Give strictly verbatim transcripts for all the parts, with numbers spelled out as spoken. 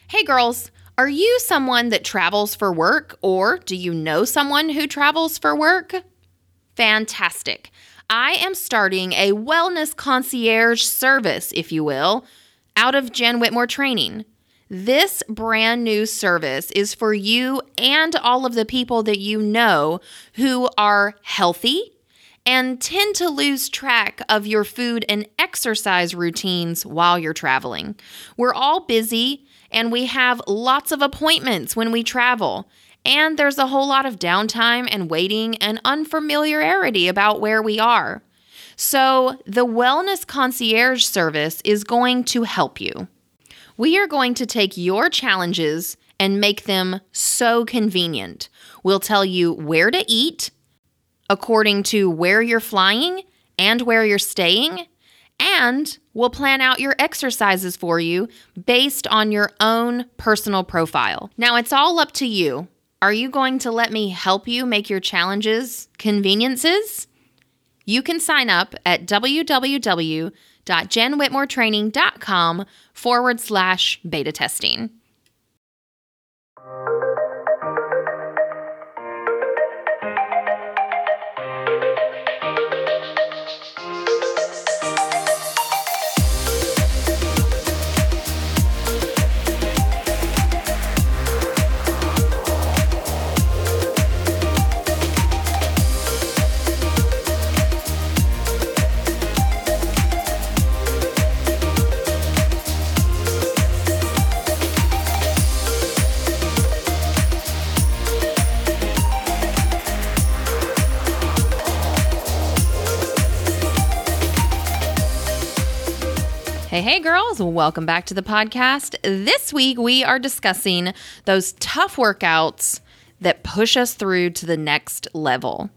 Hey girls, are you someone that travels for work, or do you know someone who travels for work? Fantastic. I am starting a wellness concierge service, if you will, out of Jen Whitmore Training. This brand new service is for you and all of the people that you know who are healthy and tend to lose track of your food and exercise routines while you're traveling. We're all busy and we have lots of appointments when we travel. And there's a whole lot of downtime and waiting and unfamiliarity about where we are. So the Wellness Concierge Service is going to help you. We are going to take your challenges and make them so convenient. We'll tell you where to eat, according to where you're flying and where you're staying, and we'll plan out your exercises for you based on your own personal profile. Now, it's all up to you. Are you going to let me help you make your challenges conveniences? You can sign up at www.jenwhitmoretraining.com forward slash beta testing. Hey, hey, girls. Welcome back to the podcast. This week, we are discussing those tough workouts that push us through to the next level.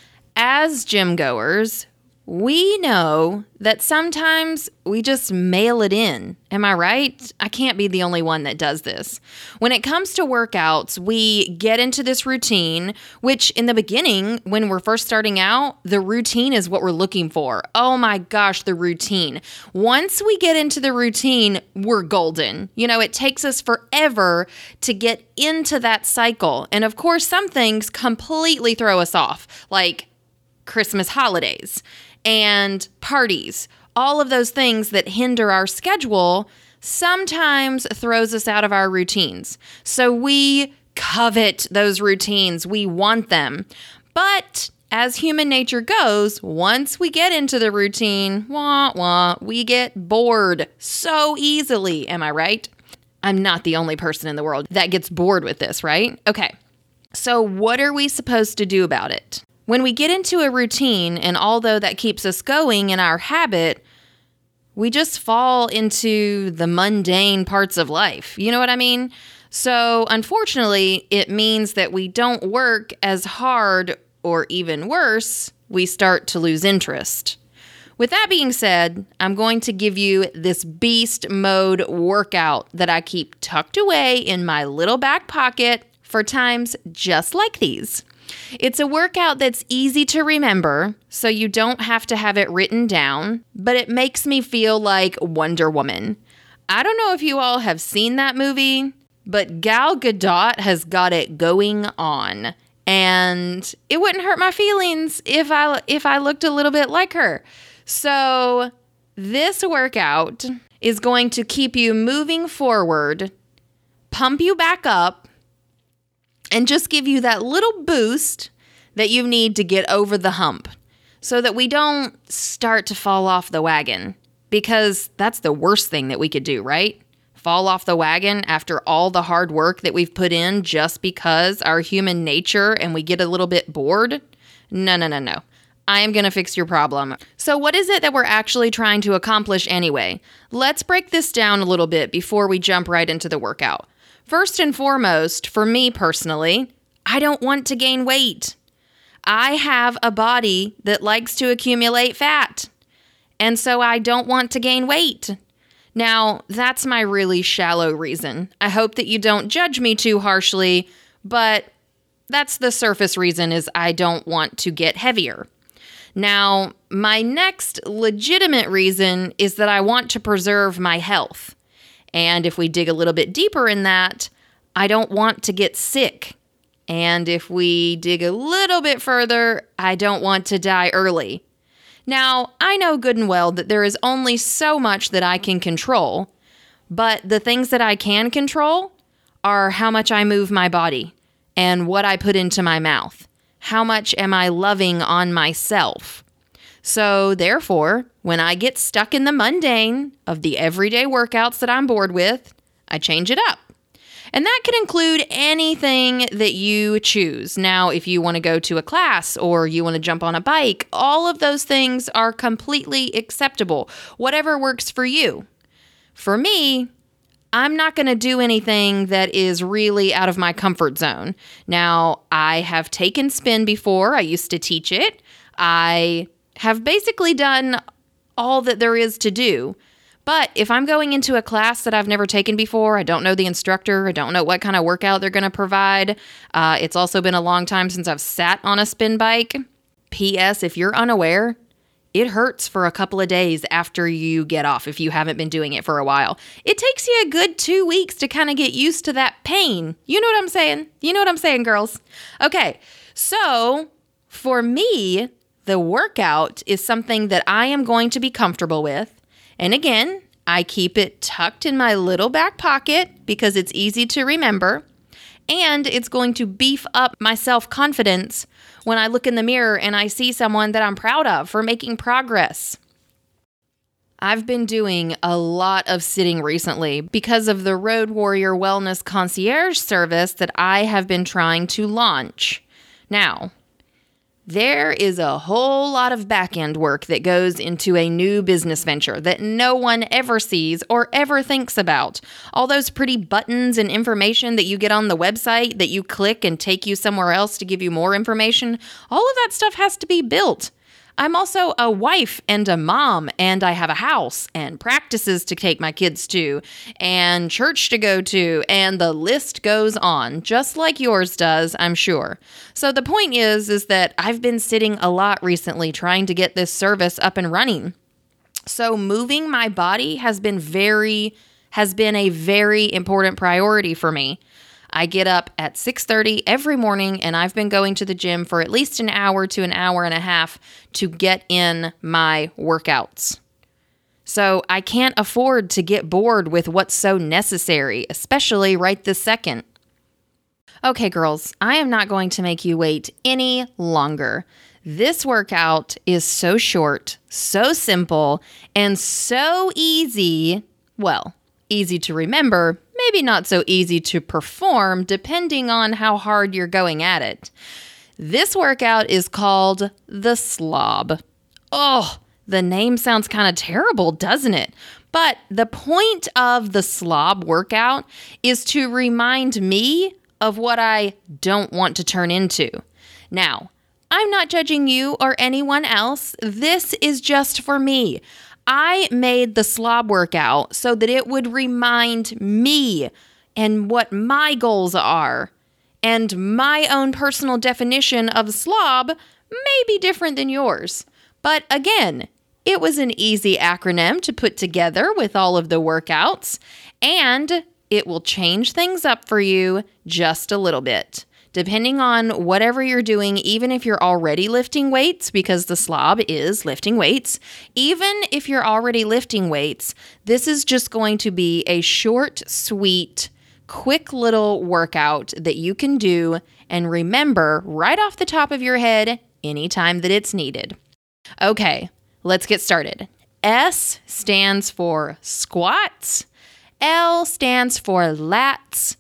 As gym goers, we know that sometimes we just mail it in. Am I right? I can't be the only one that does this. When it comes to workouts, we get into this routine, which in the beginning, when we're first starting out, the routine is what we're looking for. Oh my gosh, the routine. Once we get into the routine, we're golden. You know, it takes us forever to get into that cycle. And of course, some things completely throw us off, like Christmas holidays and parties. All of those things that hinder our schedule sometimes throws us out of our routines. So we covet those routines. We want them. But as human nature goes, once we get into the routine, wah, wah, we get bored so easily. Am I right? I'm not the only person in the world that gets bored with this, right? Okay. So what are we supposed to do about it? When we get into a routine, and although that keeps us going in our habit, we just fall into the mundane parts of life. You know what I mean? So unfortunately, it means that we don't work as hard, or even worse, we start to lose interest. With that being said, I'm going to give you this beast mode workout that I keep tucked away in my little back pocket for times just like these. It's a workout that's easy to remember, so you don't have to have it written down, but it makes me feel like Wonder Woman. I don't know if you all have seen that movie, but Gal Gadot has got it going on, and it wouldn't hurt my feelings if I if I looked a little bit like her. So this workout is going to keep you moving forward, pump you back up, and just give you that little boost that you need to get over the hump so that we don't start to fall off the wagon, because that's the worst thing that we could do, right? Fall off the wagon after all the hard work that we've put in just because our human nature and we get a little bit bored. No, no, no, no. I am going to fix your problem. So what is it that we're actually trying to accomplish anyway? Let's break this down a little bit before we jump right into the workout. First and foremost, for me personally, I don't want to gain weight. I have a body that likes to accumulate fat, and so I don't want to gain weight. Now, that's my really shallow reason. I hope that you don't judge me too harshly, but that's the surface reason, is I don't want to get heavier. Now, my next legitimate reason is that I want to preserve my health. And if we dig a little bit deeper in that, I don't want to get sick. And if we dig a little bit further, I don't want to die early. Now, I know good and well that there is only so much that I can control, but the things that I can control are how much I move my body and what I put into my mouth. How much am I loving on myself? So therefore, when I get stuck in the mundane of the everyday workouts that I'm bored with, I change it up. And that can include anything that you choose. Now, if you want to go to a class or you want to jump on a bike, all of those things are completely acceptable. Whatever works for you. For me, I'm not going to do anything that is really out of my comfort zone. Now, I have taken spin before. I used to teach it. I have basically done all that there is to do. But if I'm going into a class that I've never taken before, I don't know the instructor, I don't know what kind of workout they're going to provide. Uh, it's also been a long time since I've sat on a spin bike. P S. If you're unaware, it hurts for a couple of days after you get off if you haven't been doing it for a while. It takes you a good two weeks to kind of get used to that pain. You know what I'm saying? You know what I'm saying, girls? Okay, so for me, the workout is something that I am going to be comfortable with. And again, I keep it tucked in my little back pocket because it's easy to remember. And it's going to beef up my self-confidence when I look in the mirror and I see someone that I'm proud of for making progress. I've been doing a lot of sitting recently because of the Road Warrior Wellness Concierge service that I have been trying to launch. Now, there is a whole lot of back-end work that goes into a new business venture that no one ever sees or ever thinks about. All those pretty buttons and information that you get on the website that you click and take you somewhere else to give you more information, all of that stuff has to be built. I'm also a wife and a mom, and I have a house and practices to take my kids to and church to go to, and the list goes on, just like yours does, I'm sure. So the point is, is that I've been sitting a lot recently trying to get this service up and running. So moving my body has been very, has been a very important priority for me. I get up at six thirty every morning, and I've been going to the gym for at least an hour to an hour and a half to get in my workouts. So I can't afford to get bored with what's so necessary, especially right this second. Okay, girls, I am not going to make you wait any longer. This workout is so short, so simple, and so easy, well, easy to remember, maybe not so easy to perform, depending on how hard you're going at it. This workout is called the slob. Oh, the name sounds kind of terrible, doesn't it? But the point of the slob workout is to remind me of what I don't want to turn into. Now, I'm not judging you or anyone else. This is just for me. I made the slob workout so that it would remind me and what my goals are. And my own personal definition of slob may be different than yours. But again, it was an easy acronym to put together with all of the workouts, and it will change things up for you just a little bit. Depending on whatever you're doing, even if you're already lifting weights, because the slob is lifting weights, even if you're already lifting weights, this is just going to be a short, sweet, quick little workout that you can do and remember right off the top of your head anytime that it's needed. Okay, let's get started. S stands for squats. L stands for lats.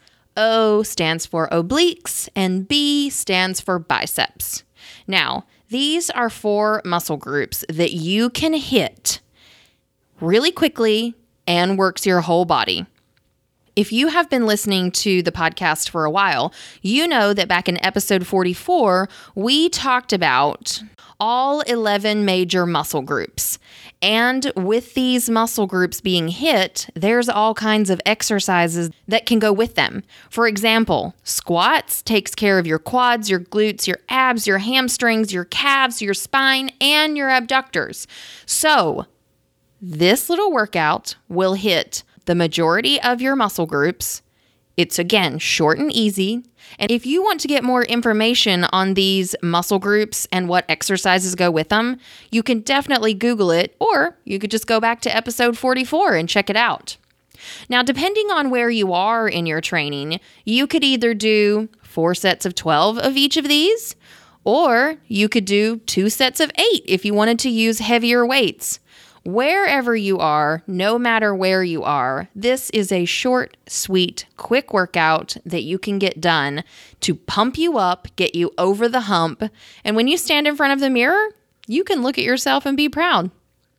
O stands for obliques, and B stands for biceps. Now, these are four muscle groups that you can hit really quickly and works your whole body. If you have been listening to the podcast for a while, you know that back in episode forty-four, we talked about all eleven major muscle groups. And with these muscle groups being hit, there's all kinds of exercises that can go with them. For example, squats takes care of your quads, your glutes, your abs, your hamstrings, your calves, your spine, and your abductors. So this little workout will hit the majority of your muscle groups. It's, again, short and easy. And if you want to get more information on these muscle groups and what exercises go with them, you can definitely Google it, or you could just go back to episode forty-four and check it out. Now, depending on where you are in your training, you could either do four sets of twelve of each of these, or you could do two sets of eight if you wanted to use heavier weights. Wherever you are, no matter where you are, this is a short, sweet, quick workout that you can get done to pump you up, get you over the hump, and when you stand in front of the mirror, you can look at yourself and be proud.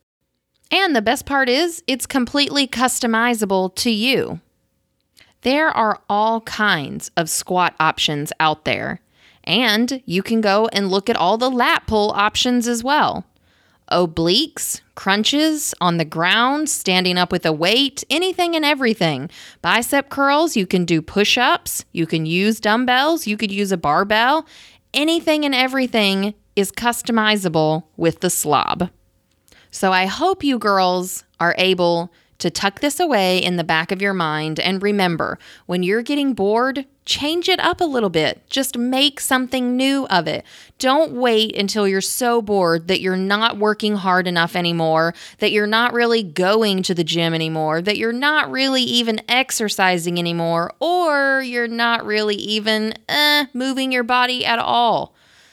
And the best part is, it's completely customizable to you. There are all kinds of squat options out there, and you can go and look at all the lat pull options as well. Obliques, crunches, on the ground, standing up with a weight, anything and everything. Bicep curls, you can do push-ups, you can use dumbbells, you could use a barbell. Anything and everything is customizable with the slob. So I hope you girls are able to tuck this away in the back of your mind and remember, when you're getting bored, change it up a little bit. Just make something new of it. Don't wait until you're so bored that you're not working hard enough anymore, that you're not really going to the gym anymore, that you're not really even exercising anymore, or you're not really even eh, moving your body at all.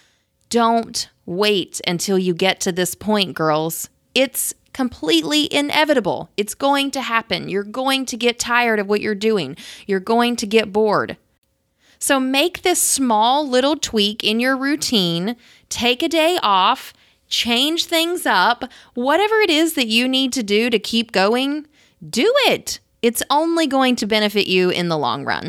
Don't wait until you get to this point, girls. It's completely inevitable. It's going to happen. You're going to get tired of what you're doing. You're going to get bored. So make this small little tweak in your routine. Take a day off. Change things up. Whatever it is that you need to do to keep going, do it. It's only going to benefit you in the long run.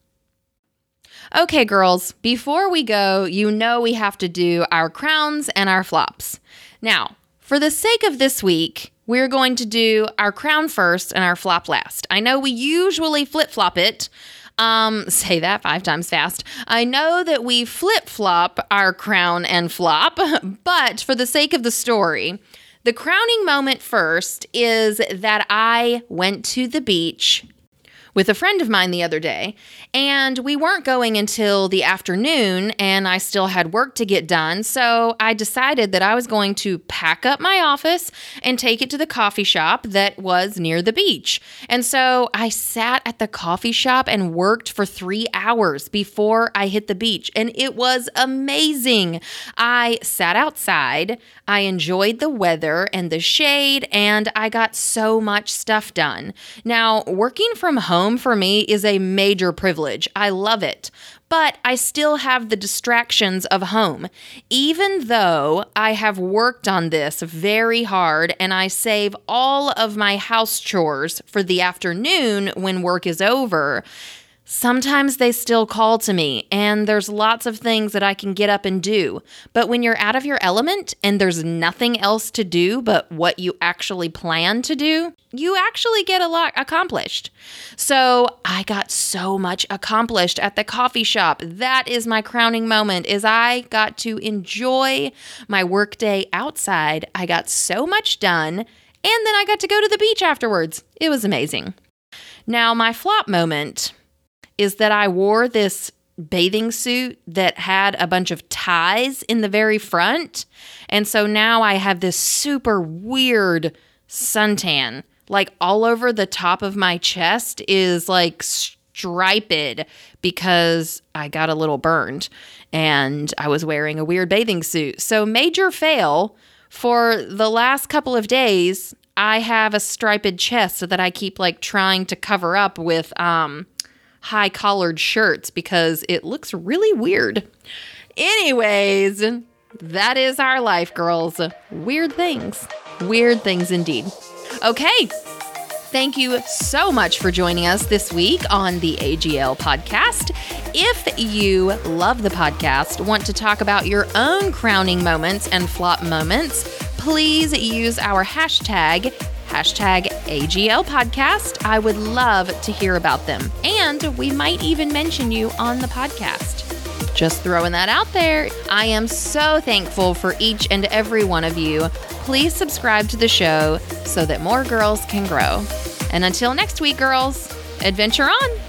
Okay, girls, before we go, you know we have to do our crowns and our flops. Now, for the sake of this week, we're going to do our crown first and our flop last. I know we usually flip-flop it. Um, say that five times fast. I know that we flip-flop our crown and flop, but for the sake of the story, the crowning moment first is that I went to the beach with a friend of mine the other day, and we weren't going until the afternoon, and I still had work to get done, so I decided that I was going to pack up my office and take it to the coffee shop that was near the beach. And so I sat at the coffee shop and worked for three hours before I hit the beach, and it was amazing. I sat outside, I enjoyed the weather and the shade, and I got so much stuff done. Now, working from home for me is a major privilege. I love it. But I still have the distractions of home. Even though I have worked on this very hard and I save all of my house chores for the afternoon when work is over, sometimes they still call to me, and there's lots of things that I can get up and do. But when you're out of your element and there's nothing else to do but what you actually plan to do, you actually get a lot accomplished. So I got so much accomplished at the coffee shop. That is my crowning moment, is I got to enjoy my workday outside. I got so much done, and then I got to go to the beach afterwards. It was amazing. Now, my flop moment is that I wore this bathing suit that had a bunch of ties in the very front. And so now I have this super weird suntan. Like all over the top of my chest is like striped because I got a little burned and I was wearing a weird bathing suit. So major fail. For the last couple of days, I have a striped chest that I keep like trying to cover up with um high collared shirts because it looks really weird. Anyways, that is our life, girls. Weird things. Weird things indeed. Okay. Thank you so much for joining us this week on the A G L podcast. If you love the podcast, want to talk about your own crowning moments and flop moments, please use our hashtag Hashtag A G L podcast. I would love to hear about them. And we might even mention you on the podcast. Just throwing that out there. I am so thankful for each and every one of you. Please subscribe to the show so that more girls can grow. And until next week, girls, adventure on.